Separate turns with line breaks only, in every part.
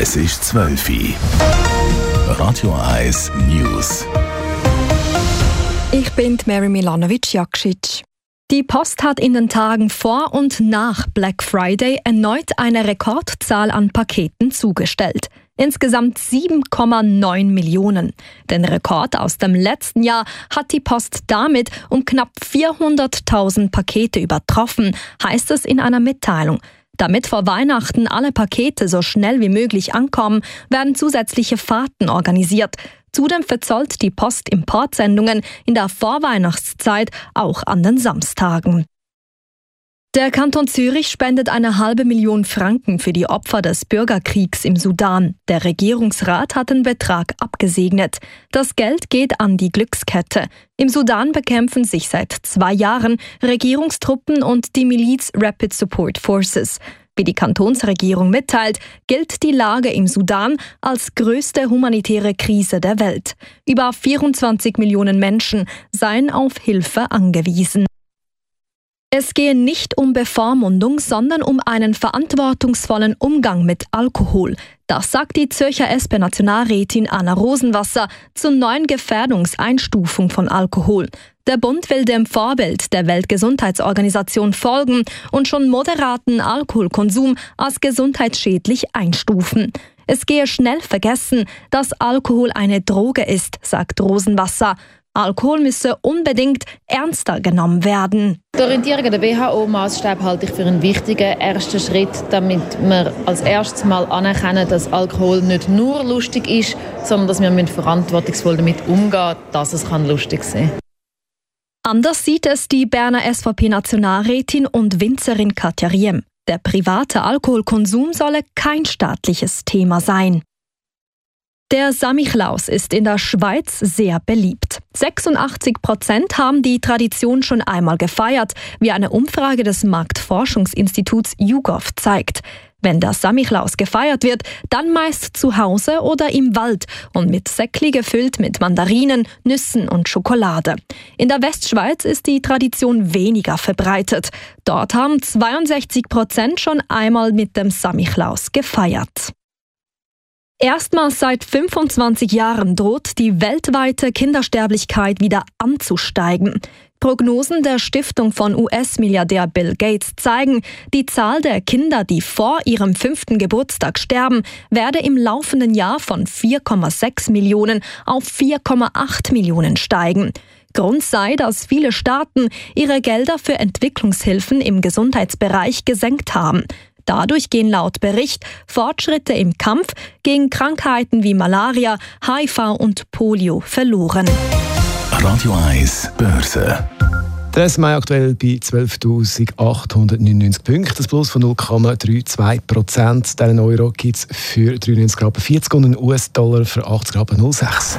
Es ist 12 Uhr. Radio 1 News.
Ich bin Mary Milanovic-Jakšić. Die Post hat in den Tagen vor und nach Black Friday erneut eine Rekordzahl an Paketen zugestellt. Insgesamt 7,9 Millionen. Den Rekord aus dem letzten Jahr hat die Post damit um knapp 400.000 Pakete übertroffen, heißt es in einer Mitteilung. Damit vor Weihnachten alle Pakete so schnell wie möglich ankommen, werden zusätzliche Fahrten organisiert. Zudem verzollt die Post Importsendungen in der Vorweihnachtszeit auch an den Samstagen. Der Kanton Zürich spendet 500.000 Franken für die Opfer des Bürgerkriegs im Sudan. Der Regierungsrat hat den Betrag abgesegnet. Das Geld geht an die Glückskette. Im Sudan bekämpfen sich seit 2 Jahren Regierungstruppen und die Miliz Rapid Support Forces. Wie die Kantonsregierung mitteilt, gilt die Lage im Sudan als größte humanitäre Krise der Welt. Über 24 Millionen Menschen seien auf Hilfe angewiesen. Es gehe nicht um Bevormundung, sondern um einen verantwortungsvollen Umgang mit Alkohol. Das sagt die Zürcher SP-Nationalrätin Anna Rosenwasser zur neuen Gefährdungseinstufung von Alkohol. Der Bund will dem Vorbild der Weltgesundheitsorganisation folgen und schon moderaten Alkoholkonsum als gesundheitsschädlich einstufen. Es gehe schnell vergessen, dass Alkohol eine Droge ist, sagt Rosenwasser. Alkohol müsse unbedingt ernster genommen werden.
Die Orientierung an den WHO-Maßstab halte ich für einen wichtigen ersten Schritt, damit wir als erstes mal anerkennen, dass Alkohol nicht nur lustig ist, sondern dass wir verantwortungsvoll damit umgehen, dass es lustig sein kann.
Anders sieht es die Berner SVP-Nationalrätin und Winzerin Katja Riem. Der private Alkoholkonsum solle kein staatliches Thema sein. Der Samichlaus ist in der Schweiz sehr beliebt. 86% haben die Tradition schon einmal gefeiert, wie eine Umfrage des Marktforschungsinstituts YouGov zeigt. Wenn der Samichlaus gefeiert wird, dann meist zu Hause oder im Wald und mit Säckli gefüllt mit Mandarinen, Nüssen und Schokolade. In der Westschweiz ist die Tradition weniger verbreitet. Dort haben 62% schon einmal mit dem Samichlaus gefeiert. Erstmals seit 25 Jahren droht die weltweite Kindersterblichkeit wieder anzusteigen. Prognosen der Stiftung von US-Milliardär Bill Gates zeigen, die Zahl der Kinder, die vor ihrem 5. Geburtstag sterben, werde im laufenden Jahr von 4,6 Millionen auf 4,8 Millionen steigen. Grund sei, dass viele Staaten ihre Gelder für Entwicklungshilfen im Gesundheitsbereich gesenkt haben. Dadurch gehen laut Bericht Fortschritte im Kampf gegen Krankheiten wie Malaria, HIV und Polio verloren.
Radio 1 Börse.
Der S&P aktuell bei 12.899 Punkten, das Plus von 0,32%. Den Euro gibt es für 93,40 und einen US-Dollar für 80,06.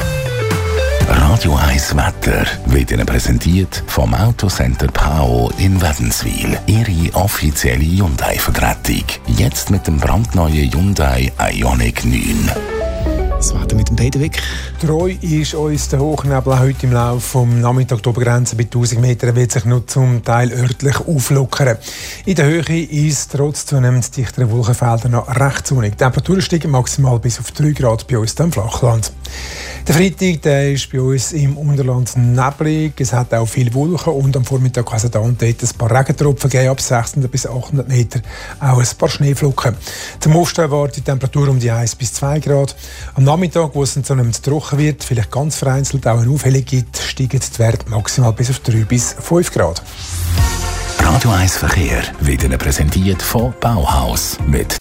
Radio 1 Wetter wird Ihnen präsentiert vom Autocenter Pao in Wädenswil. Ihre offizielle Hyundai-Vertretung. Jetzt mit dem brandneuen Hyundai Ioniq 9.
Das Wetter mit dem Peterwig.
Treu ist uns der Hochnebel heute im Laufe des Nachmittags. Die Obergrenze bei 1000 Metern wird sich nur zum Teil örtlich auflockern. In der Höhe ist trotz zunehmend dichteren Wolkenfeldern noch recht sonnig. Die Temperaturen steigen maximal bis auf 3 Grad bei uns im Flachland. Der Freitag der ist bei uns im Unterland neblig. Es hat auch viele Wolken und am Vormittag kann es da und dort ein paar Regentropfen geben, ab 600 bis 800 Meter auch ein paar Schneeflocken. Zum Osten erwartet die Temperatur um die 1 bis 2 Grad. Am Nachmittag, wo es dann zunehmend trocken wird, vielleicht ganz vereinzelt auch eine Aufhellung gibt, steigen die Werte maximal bis auf 3 bis 5 Grad.
Radio 1 Verkehr wird Ihnen präsentiert von Bauhaus mit.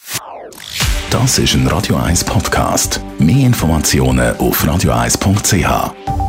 Das ist ein Radio 1 Podcast. Mehr Informationen auf radio1.ch.